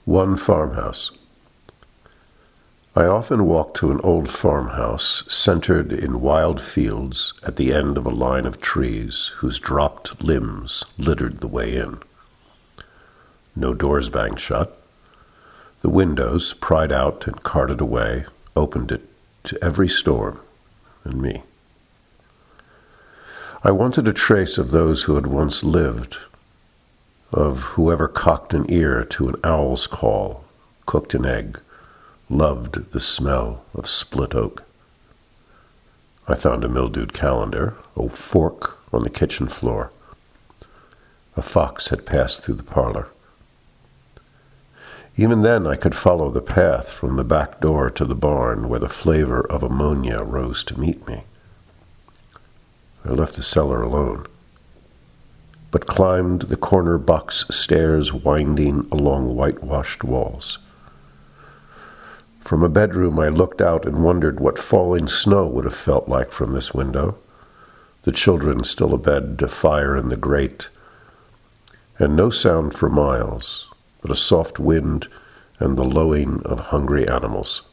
One farmhouse. I often walk to an old farmhouse centered in wild fields at the end of a line of trees whose dropped limbs littered the way in. No doors banged shut. The windows, pried out and carted away, opened it to every storm and me. I wanted a trace of those who had once lived, of whoever cocked an ear to an owl's call, cooked an egg, loved the smell of split oak. I found a mildewed calendar, a fork on the kitchen floor. A fox had passed through the parlor. Even then I could follow the path from the back door to the barn where the flavor of ammonia rose to meet me. I left the cellar alone, but climbed the corner box stairs winding along whitewashed walls. From a bedroom I looked out and wondered what falling snow would have felt like from this window, the children still abed, a fire in the grate, and no sound for miles, but a soft wind and the lowing of hungry animals.